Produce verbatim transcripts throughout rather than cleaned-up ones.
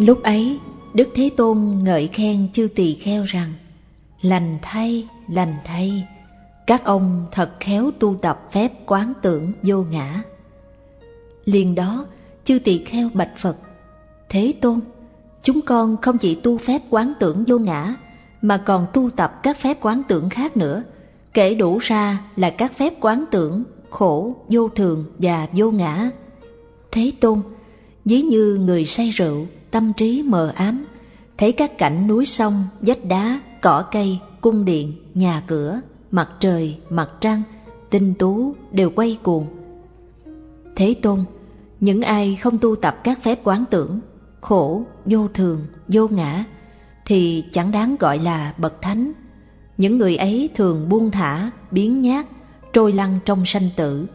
Lúc ấy, Đức Thế Tôn ngợi khen chư tỳ kheo rằng: lành thay, lành thay, các ông thật khéo tu tập phép quán tưởng vô ngã. Liền đó, chư tỳ kheo bạch Phật: Thế Tôn, chúng con không chỉ tu phép quán tưởng vô ngã, mà còn tu tập các phép quán tưởng khác nữa, kể đủ ra là các phép quán tưởng khổ, vô thường và vô ngã. Thế Tôn, ví như người say rượu, tâm trí mờ ám, thấy các cảnh núi sông, vách đá, cỏ cây, cung điện, nhà cửa, mặt trời, mặt trăng, tinh tú đều quay cuồng. Thế Tôn, những ai không tu tập các phép quán tưởng khổ, vô thường, vô ngã thì chẳng đáng gọi là bậc thánh. Những người ấy thường buông thả, biếng nhác, trôi lăn trong sanh tử.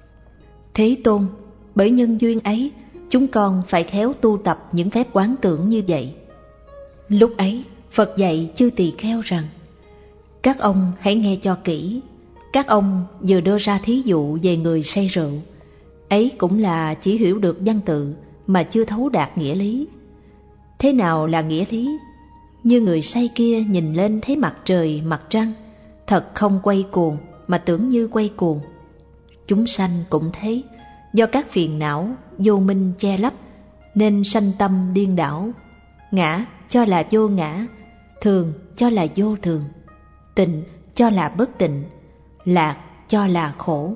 Thế Tôn, bởi nhân duyên ấy, chúng con phải khéo tu tập những phép quán tưởng như vậy. Lúc ấy, Phật dạy chư tỳ kheo rằng: các ông hãy nghe cho kỹ. Các ông vừa đưa ra thí dụ về người say rượu, ấy cũng là chỉ hiểu được văn tự mà chưa thấu đạt nghĩa lý. Thế nào là nghĩa lý? Như người say kia nhìn lên thấy mặt trời, mặt trăng, thật không quay cuồng mà tưởng như quay cuồng. Chúng sanh cũng thế, do các phiền não, vô minh che lấp nên sanh tâm điên đảo. Ngã cho là vô ngã, thường cho là vô thường, tịnh cho là bất tịnh, lạc cho là khổ.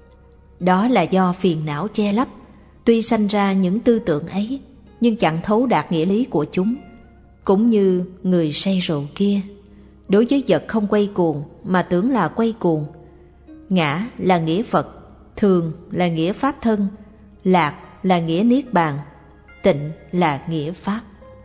Đó là do phiền não che lấp, tuy sanh ra những tư tưởng ấy, nhưng chẳng thấu đạt nghĩa lý của chúng. Cũng như người say rượu kia, đối với vật không quay cuồng mà tưởng là quay cuồng. Ngã là nghĩa Phật, thường là nghĩa Pháp thân, lạc là nghĩa Niết Bàn, tịnh là nghĩa Pháp.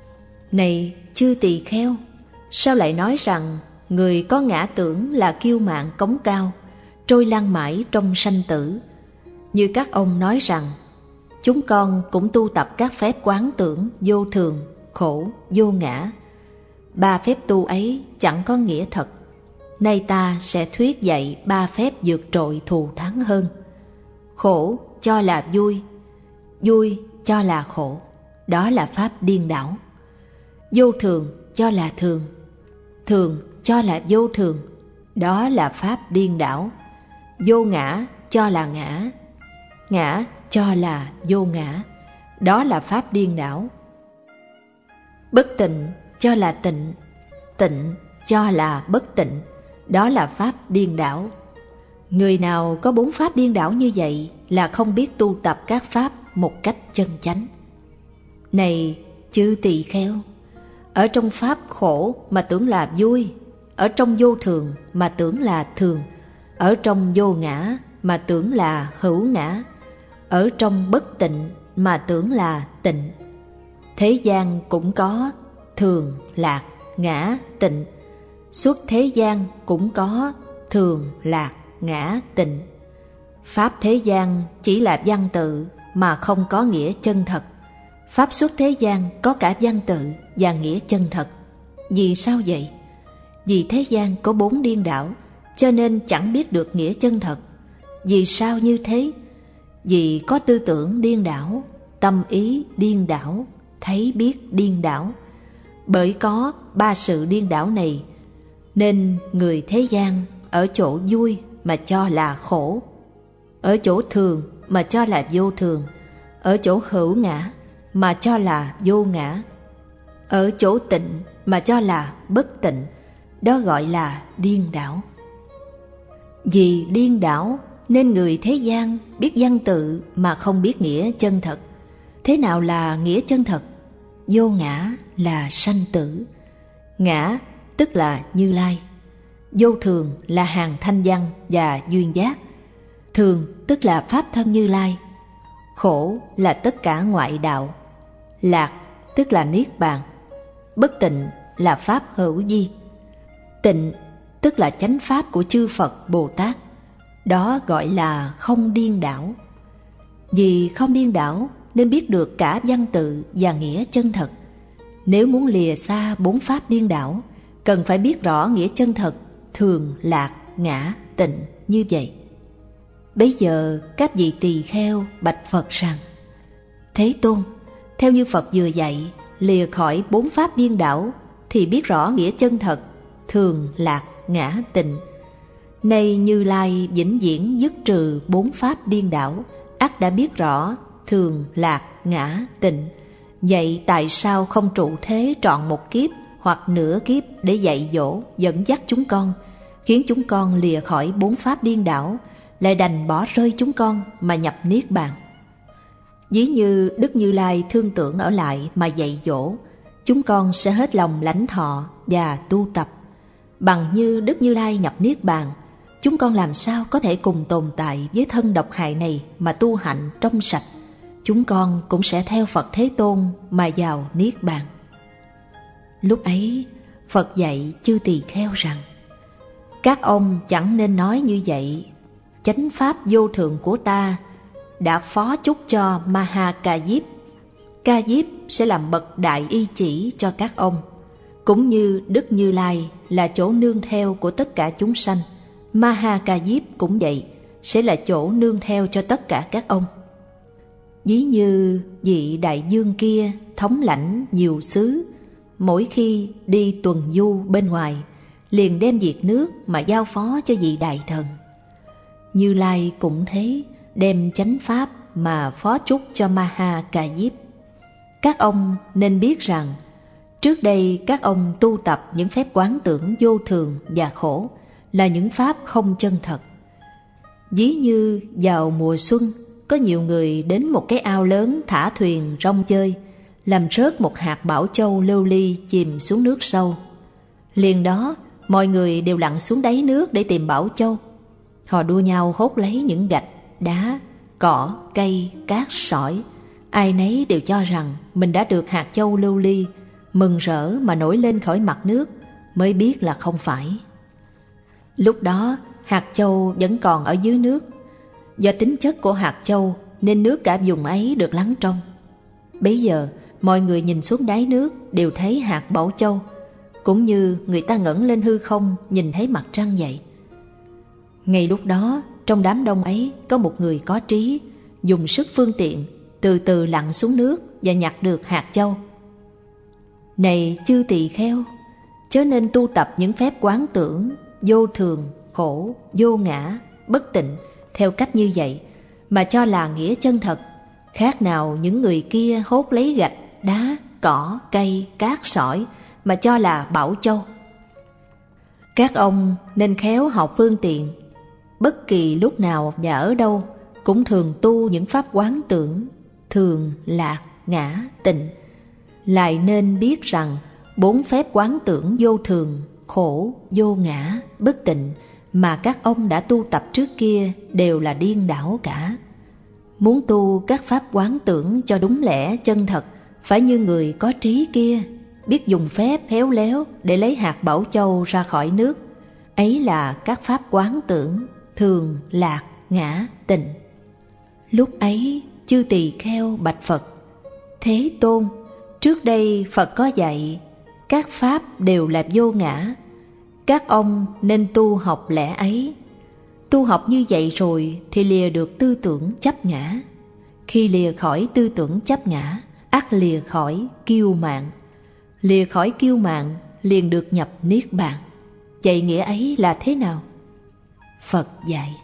Này chư tỳ kheo, sao lại nói rằng người có ngã tưởng là kiêu mạn cống cao, trôi lăn mãi trong sanh tử? Như các ông nói rằng chúng con cũng tu tập các phép quán tưởng vô thường, khổ, vô ngã. Ba phép tu ấy chẳng có nghĩa thật. Nay ta sẽ thuyết dạy ba phép vượt trội thù thắng hơn. Khổ cho là vui, vui cho là khổ, đó là pháp điên đảo. Vô thường cho là thường, thường cho là vô thường, đó là pháp điên đảo. Vô ngã cho là ngã, ngã cho là vô ngã, đó là pháp điên đảo. Bất tịnh cho là tịnh, tịnh cho là bất tịnh, đó là pháp điên đảo. Người nào có bốn pháp điên đảo như vậy là không biết tu tập các pháp một cách chân chánh. Này chư tỳ kheo, ở trong pháp khổ mà tưởng là vui, ở trong vô thường mà tưởng là thường, ở trong vô ngã mà tưởng là hữu ngã, ở trong bất tịnh mà tưởng là tịnh. Thế gian cũng có thường, lạc, ngã, tịnh. Suốt thế gian cũng có thường, lạc, ngã, tịnh. Pháp thế gian chỉ là văn tự mà không có nghĩa chân thật. Pháp xuất thế gian có cả văn tự và nghĩa chân thật. Vì sao vậy? Vì thế gian có bốn điên đảo, cho nên chẳng biết được nghĩa chân thật. Vì sao như thế? Vì có tư tưởng điên đảo, tâm ý điên đảo, thấy biết điên đảo. Bởi có ba sự điên đảo này, nên người thế gian ở chỗ vui mà cho là khổ, ở chỗ thường mà cho là vô thường, ở chỗ hữu ngã mà cho là vô ngã, ở chỗ tịnh mà cho là bất tịnh, đó gọi là điên đảo. Vì điên đảo nên người thế gian biết văn tự mà không biết nghĩa chân thật. Thế nào là nghĩa chân thật? Vô ngã là sanh tử, ngã tức là Như Lai, vô thường là hàng thanh văn và duyên giác, thường tức là pháp thân Như Lai, khổ là tất cả ngoại đạo, lạc tức là Niết Bàn, bất tịnh là pháp hữu vi, tịnh tức là chánh pháp của chư Phật Bồ Tát. Đó gọi là không điên đảo. Vì không điên đảo nên biết được cả văn tự và nghĩa chân thật. Nếu muốn lìa xa bốn pháp điên đảo, cần phải biết rõ nghĩa chân thật thường, lạc, ngã, tịnh như vậy. Bấy giờ các vị tỳ kheo bạch Phật rằng: Thế Tôn, theo như Phật vừa dạy, lìa khỏi bốn pháp điên đảo, thì biết rõ nghĩa chân thật, thường lạc ngã tịnh. Nay Như Lai vĩnh viễn dứt trừ bốn pháp điên đảo, ắt đã biết rõ thường lạc ngã tịnh. Vậy tại sao không trụ thế trọn một kiếp hoặc nửa kiếp để dạy dỗ, dẫn dắt chúng con, khiến chúng con lìa khỏi bốn pháp điên đảo, lại đành bỏ rơi chúng con mà nhập niết bàn? Ví như Đức Như Lai thương tưởng ở lại mà dạy dỗ, chúng con sẽ hết lòng lãnh thọ và tu tập. Bằng như Đức Như Lai nhập niết bàn, chúng con làm sao có thể cùng tồn tại với thân độc hại này mà tu hạnh trong sạch? Chúng con cũng sẽ theo Phật Thế Tôn mà vào niết bàn. Lúc ấy, Phật dạy chư tỳ kheo rằng: các ông chẳng nên nói như vậy. Chánh pháp vô thượng của ta đã phó chúc cho Maha Ca Diếp. Ca Diếp sẽ làm bậc đại y chỉ cho các ông. Cũng như Đức Như Lai là chỗ nương theo của tất cả chúng sanh, Maha Ca Diếp cũng vậy, sẽ là chỗ nương theo cho tất cả các ông. Ví như vị đại vương kia thống lãnh nhiều xứ, mỗi khi đi tuần du bên ngoài, liền đem việc nước mà giao phó cho vị đại thần. Như Lai cũng thế, đem chánh pháp mà phó chúc cho Maha Ca Diếp. Các ông nên biết rằng, trước đây các ông tu tập những phép quán tưởng vô thường và khổ là những pháp không chân thật. Ví như vào mùa xuân, có nhiều người đến một cái ao lớn thả thuyền rong chơi, làm rớt một hạt bảo châu lưu ly chìm xuống nước sâu. Liền đó, mọi người đều lặn xuống đáy nước để tìm bảo châu. Họ đua nhau hốt lấy những gạch, đá, cỏ, cây, cát, sỏi. Ai nấy đều cho rằng mình đã được hạt châu lưu ly, mừng rỡ mà nổi lên khỏi mặt nước, mới biết là không phải. Lúc đó, hạt châu vẫn còn ở dưới nước. Do tính chất của hạt châu nên nước cả vùng ấy được lắng trong. Bấy giờ, mọi người nhìn xuống đáy nước đều thấy hạt bảo châu, cũng như người ta ngẩng lên hư không nhìn thấy mặt trăng vậy. Ngay lúc đó, trong đám đông ấy có một người có trí, dùng sức phương tiện, từ từ lặn xuống nước và nhặt được hạt châu. Này chư tỳ kheo, chớ nên tu tập những phép quán tưởng vô thường, khổ, vô ngã, bất tịnh theo cách như vậy, mà cho là nghĩa chân thật, khác nào những người kia hốt lấy gạch, đá, cỏ, cây, cát, sỏi mà cho là bảo châu. Các ông nên khéo học phương tiện, bất kỳ lúc nào và ở đâu cũng thường tu những pháp quán tưởng thường, lạc, ngã, tịnh. Lại nên biết rằng bốn phép quán tưởng vô thường, khổ, vô ngã, bất tịnh mà các ông đã tu tập trước kia đều là điên đảo cả. Muốn tu các pháp quán tưởng cho đúng lẽ chân thật, phải như người có trí kia, biết dùng phép khéo léo để lấy hạt bảo châu ra khỏi nước. Ấy là các pháp quán tưởng thường, lạc, ngã, tịnh. Lúc ấy chư tỳ kheo bạch Phật: Thế Tôn, trước đây Phật có dạy các pháp đều là vô ngã, các ông nên tu học lẽ ấy. Tu học như vậy rồi thì lìa được tư tưởng chấp ngã. Khi lìa khỏi tư tưởng chấp ngã, ắt lìa khỏi kiêu mạn. Lìa khỏi kiêu mạn liền được nhập niết bàn. Vậy nghĩa ấy là thế nào? Phật dạy: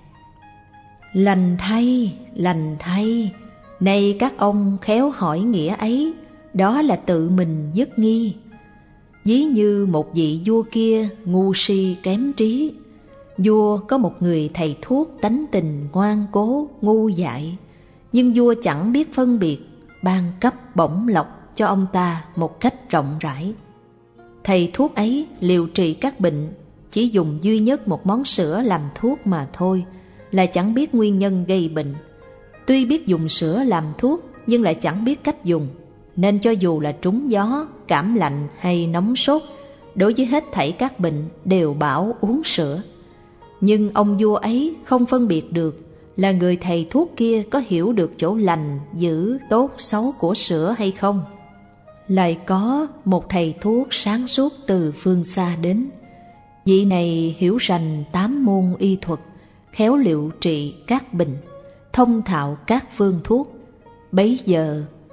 Lành thay, lành thay, nay các ông khéo hỏi nghĩa ấy, đó là tự mình dứt nghi. Ví như một vị vua kia ngu si kém trí. Vua có một người thầy thuốc tánh tình ngoan cố, ngu dại, nhưng vua chẳng biết phân biệt, ban cấp bổng lộc cho ông ta một cách rộng rãi. Thầy thuốc ấy liều trị các bệnh, chỉ dùng duy nhất một món sữa làm thuốc mà thôi, là chẳng biết nguyên nhân gây bệnh. Tuy biết dùng sữa làm thuốc, nhưng lại chẳng biết cách dùng, nên cho dù là trúng gió, cảm lạnh hay nóng sốt, đối với hết thảy các bệnh đều bảo uống sữa. Nhưng ông vua ấy không phân biệt được là người thầy thuốc kia có hiểu được chỗ lành, dữ, tốt, xấu của sữa hay không. Lại có một thầy thuốc sáng suốt từ phương xa đến. Vị này hiểu rành tám môn y thuật, khéo liệu trị các bệnh, thông thạo các phương thuốc. Bấy giờ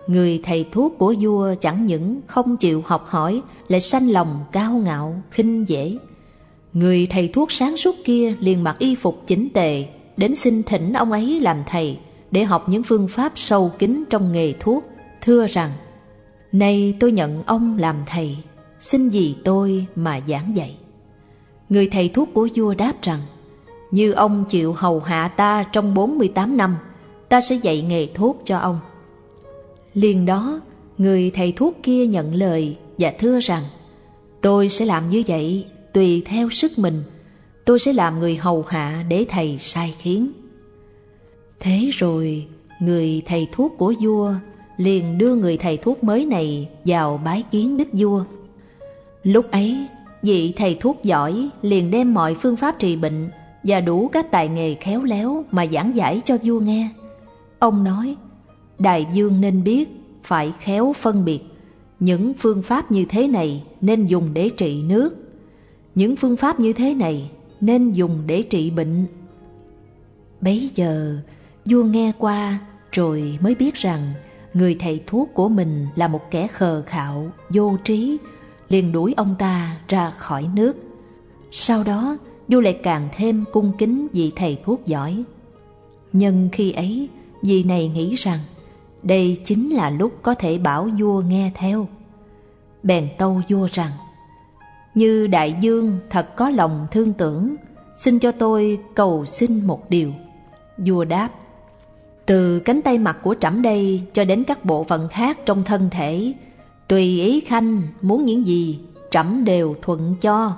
người thầy thuốc của vua chẳng những không chịu học hỏi, lại sanh lòng cao ngạo, khinh dễ. Người thầy thuốc sáng suốt kia liền mặc y phục chỉnh tề, đến xin thỉnh ông ấy làm thầy, để học những phương pháp sâu kín trong nghề thuốc, thưa rằng: nay tôi nhận ông làm thầy, xin vì tôi mà giảng dạy. Người thầy thuốc của vua đáp rằng: như ông chịu hầu hạ ta trong bốn mươi tám năm, ta sẽ dạy nghề thuốc cho ông. Liền đó, người thầy thuốc kia nhận lời và thưa rằng: tôi sẽ làm như vậy, tùy theo sức mình. Tôi sẽ làm người hầu hạ để thầy sai khiến. Thế rồi, người thầy thuốc của vua liền đưa người thầy thuốc mới này vào bái kiến đức vua. Lúc ấy, vị thầy thuốc giỏi liền đem mọi phương pháp trị bệnh và đủ các tài nghề khéo léo mà giảng giải cho vua nghe. Ông nói: đại vương nên biết, phải khéo phân biệt. Những phương pháp như thế này nên dùng để trị nước, những phương pháp như thế này nên dùng để trị bệnh. Bấy giờ, vua nghe qua rồi mới biết rằng người thầy thuốc của mình là một kẻ khờ khạo, vô trí, liền đuổi ông ta ra khỏi nước. Sau đó, vua lại càng thêm cung kính vị thầy thuốc giỏi. Nhân khi ấy, vị này nghĩ rằng đây chính là lúc có thể bảo vua nghe theo. Bèn tâu vua rằng: như đại vương thật có lòng thương tưởng, xin cho tôi cầu xin một điều. Vua đáp: từ cánh tay mặt của trẫm đây cho đến các bộ phận khác trong thân thể, tùy ý khanh muốn những gì, trẫm đều thuận cho.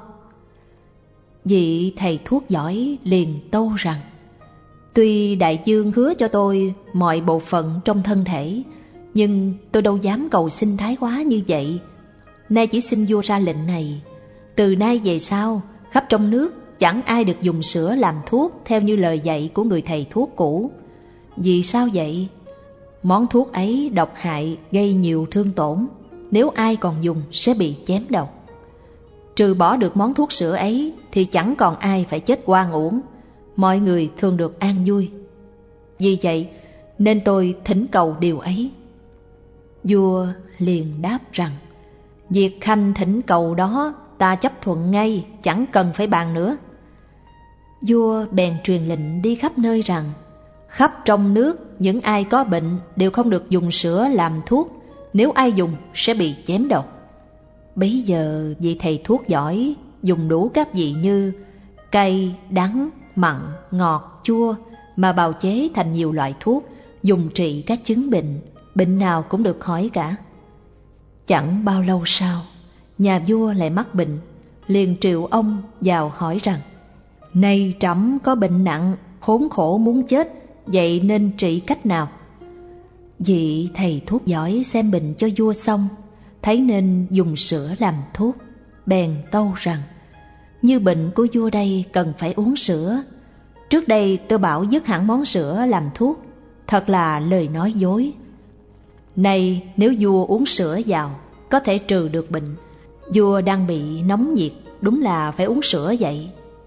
Vị thầy thuốc giỏi liền tâu rằng: tuy đại vương hứa cho tôi mọi bộ phận trong thân thể, nhưng tôi đâu dám cầu xin thái quá như vậy. Nay chỉ xin vua ra lệnh này: từ nay về sau, khắp trong nước chẳng ai được dùng sữa làm thuốc theo như lời dạy của người thầy thuốc cũ. Vì sao vậy? Món thuốc ấy độc hại, gây nhiều thương tổn. Nếu ai còn dùng sẽ bị chém đầu. Trừ bỏ được món thuốc sữa ấy thì chẳng còn ai phải chết oan uổng. Mọi người thường được an vui. Vì vậy nên tôi thỉnh cầu điều ấy. Vua liền đáp rằng: việc khanh thỉnh cầu đó ta chấp thuận ngay, chẳng cần phải bàn nữa. Vua bèn truyền lệnh đi khắp nơi rằng: khắp trong nước những ai có bệnh đều không được dùng sữa làm thuốc, nếu ai dùng sẽ bị chém đầu. Bấy giờ vị thầy thuốc giỏi dùng đủ các vị như cay, đắng, mặn, ngọt, chua mà bào chế thành nhiều loại thuốc, dùng trị các chứng bệnh, bệnh nào cũng được khỏi cả. Chẳng bao lâu sau, nhà vua lại mắc bệnh, liền triệu ông vào hỏi rằng: nay trẫm có bệnh nặng, khốn khổ muốn chết, vậy nên trị cách nào? Vị thầy thuốc giỏi xem bệnh cho vua xong, thấy nên dùng sữa làm thuốc, bèn tâu rằng: như bệnh của vua đây cần phải uống sữa. Trước đây tôi bảo dứt hẳn món sữa làm thuốc, thật là lời nói dối. Nay nếu vua uống sữa vào, có thể trừ được bệnh. Vua đang bị nóng nhiệt, đúng là phải uống sữa vậy.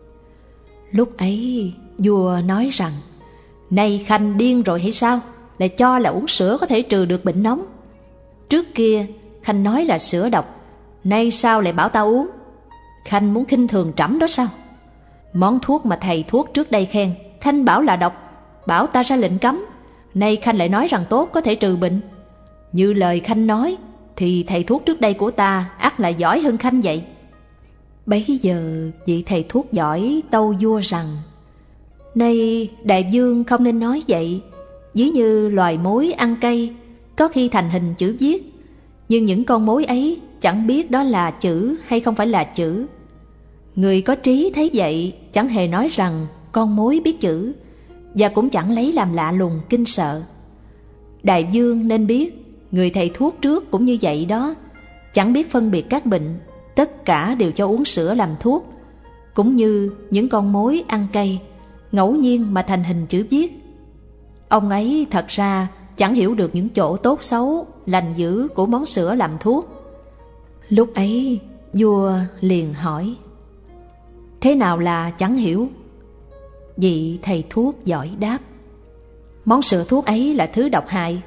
Lúc ấy vua nói rằng: nay khanh điên rồi hay sao, lại cho là uống sữa có thể trừ được bệnh nóng? Trước kia khanh nói là sữa độc, nay sao lại bảo ta uống? Khanh muốn khinh thường trẫm đó sao? Món thuốc mà thầy thuốc trước đây khen, khanh bảo là độc, bảo ta ra lệnh cấm, nay khanh lại nói rằng tốt, có thể trừ bệnh. Như lời khanh nói thì thầy thuốc trước đây của ta ắt là giỏi hơn khanh vậy. Bấy giờ vị thầy thuốc giỏi tâu vua rằng: nay đại vương không nên nói vậy. Ví như loài mối ăn cay, có khi thành hình chữ viết, nhưng những con mối ấy chẳng biết đó là chữ hay không phải là chữ. Người có trí thấy vậy chẳng hề nói rằng con mối biết chữ, và cũng chẳng lấy làm lạ lùng kinh sợ. Đại vương nên biết, người thầy thuốc trước cũng như vậy đó, chẳng biết phân biệt các bệnh, tất cả đều cho uống sữa làm thuốc. Cũng như những con mối ăn cay, ngẫu nhiên mà thành hình chữ viết. Ông ấy thật ra chẳng hiểu được những chỗ tốt xấu, lành dữ của món sữa làm thuốc. Lúc ấy vua liền hỏi: thế nào là chẳng hiểu? Vị thầy thuốc giỏi đáp: món sữa thuốc ấy là thứ độc hại,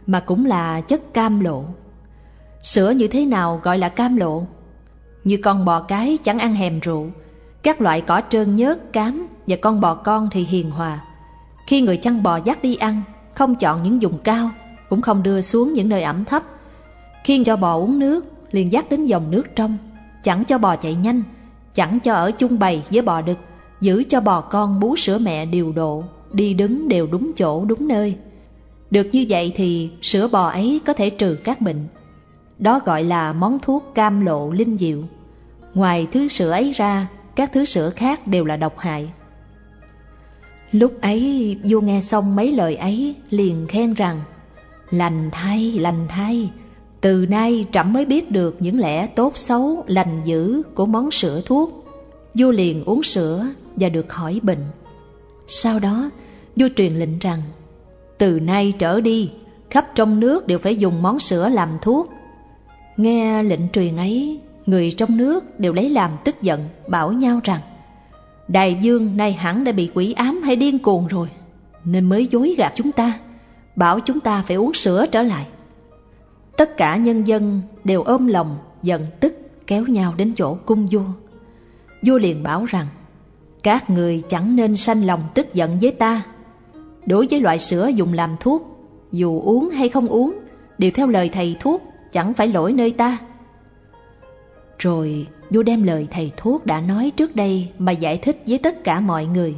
mà cũng là chất cam lộ. Sữa như thế nào gọi là cam lộ? Như con bò cái chẳng ăn hèm rượu, các loại cỏ trơn nhớt, cám, và con bò con thì hiền hòa. Khi người chăn bò dắt đi ăn, không chọn những vùng cao, cũng không đưa xuống những nơi ẩm thấp. Khiêng cho bò uống nước, liền dắt đến dòng nước trong, chẳng cho bò chạy nhanh, chẳng cho ở chung bầy với bò đực, giữ cho bò con bú sữa mẹ điều độ, đi đứng đều đúng chỗ đúng nơi. Được như vậy thì sữa bò ấy có thể trừ các bệnh. Đó gọi là món thuốc cam lộ linh diệu. Ngoài thứ sữa ấy ra, các thứ sữa khác đều là độc hại. Lúc ấy vua nghe xong mấy lời ấy liền khen rằng: Lành thay, lành thay, từ nay trẫm mới biết được những lẽ tốt xấu lành dữ của món sữa thuốc. Vua liền uống sữa và được khỏi bệnh. Sau đó vua truyền lệnh rằng: Từ nay trở đi, khắp trong nước đều phải dùng món sữa làm thuốc. Nghe lệnh truyền ấy, người trong nước đều lấy làm tức giận, bảo nhau rằng: Đại vương nay hẳn đã bị quỷ ám hay điên cuồng rồi, nên mới dối gạt chúng ta, bảo chúng ta phải uống sữa trở lại. Tất cả nhân dân đều ôm lòng giận tức, kéo nhau đến chỗ cung vua. Vua liền bảo rằng: Các người chẳng nên sanh lòng tức giận với ta. Đối với loại sữa dùng làm thuốc, dù uống hay không uống đều theo lời thầy thuốc, chẳng phải lỗi nơi ta. Rồi vua đem lời thầy thuốc đã nói trước đây mà giải thích với tất cả mọi người.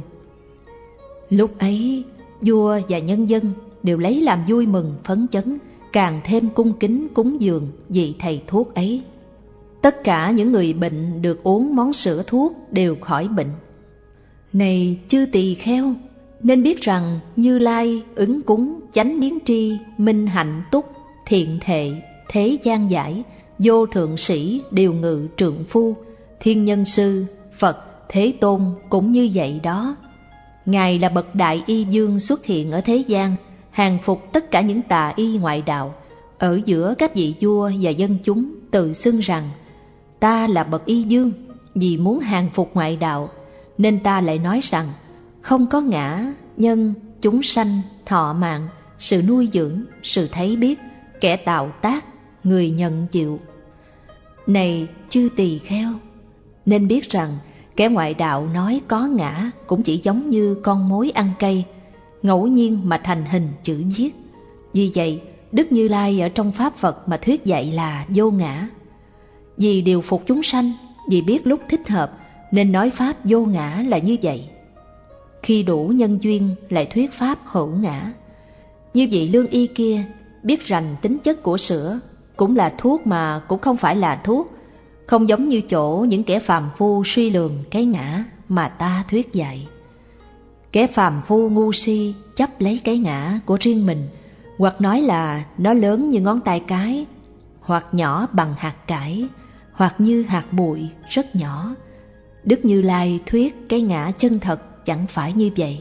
Lúc ấy vua và nhân dân đều lấy làm vui mừng phấn chấn, càng thêm cung kính cúng dường vị thầy thuốc ấy. Tất cả những người bệnh được uống món sữa thuốc đều khỏi bệnh. Này chư tỳ kheo, nên biết rằng Như Lai ứng cúng chánh biến tri, minh hạnh túc, thiện thệ, thế gian giải, vô thượng sĩ, điều ngự trượng phu, thiên nhân sư, Phật, Thế Tôn cũng như vậy đó. Ngài là bậc đại y vương xuất hiện ở thế gian, hàng phục tất cả những tà y ngoại đạo. Ở giữa các vị vua và dân chúng tự xưng rằng: Ta là bậc y vương, vì muốn hàng phục ngoại đạo, nên ta lại nói rằng không có ngã, nhân, chúng sanh, thọ mạng, sự nuôi dưỡng, sự thấy biết, kẻ tạo tác, người nhận chịu. Này chư tỳ kheo, nên biết rằng kẻ ngoại đạo nói có ngã cũng chỉ giống như con mối ăn cây, ngẫu nhiên mà thành hình chữ viết. Vì vậy Đức Như Lai ở trong Pháp Phật mà thuyết dạy là vô ngã. Vì điều phục chúng sanh, vì biết lúc thích hợp, nên nói Pháp vô ngã là như vậy. Khi đủ nhân duyên lại thuyết Pháp hữu ngã. Như vị lương y kia biết rành tính chất của sữa, cũng là thuốc mà cũng không phải là thuốc, không giống như chỗ những kẻ phàm phu suy lường cái ngã mà ta thuyết dạy. Kẻ phàm phu ngu si chấp lấy cái ngã của riêng mình, hoặc nói là nó lớn như ngón tay cái, hoặc nhỏ bằng hạt cải, hoặc như hạt bụi rất nhỏ. Đức Như Lai thuyết cái ngã chân thật chẳng phải như vậy.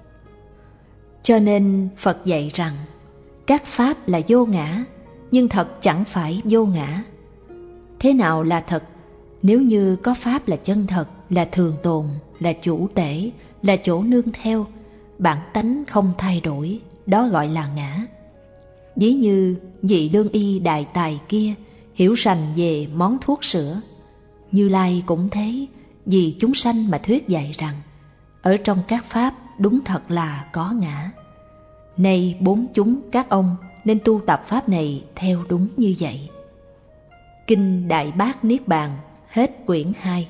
Cho nên Phật dạy rằng các pháp là vô ngã, nhưng thật chẳng phải vô ngã. Thế nào là thật? Nếu như có pháp là chân thật, là thường tồn, là chủ tể, là chỗ nương theo, bản tánh không thay đổi, đó gọi là ngã. Ví như vị lương y đại tài kia hiểu rành về món thuốc sữa, Như Lai cũng thế, vì chúng sanh mà thuyết dạy rằng ở trong các pháp đúng thật là có ngã. Nay bốn chúng các ông nên tu tập pháp này theo đúng như vậy. Kinh Đại Bát Niết Bàn, hết quyển hai.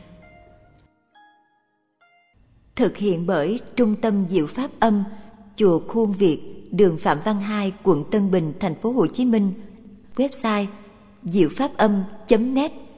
Thực hiện bởi Trung tâm Diệu Pháp Âm, Chùa Khuôn Việt, đường Phạm Văn Hai, quận Tân Bình, thành phố Hồ Chí Minh. Website diệu pháp âm chấm net.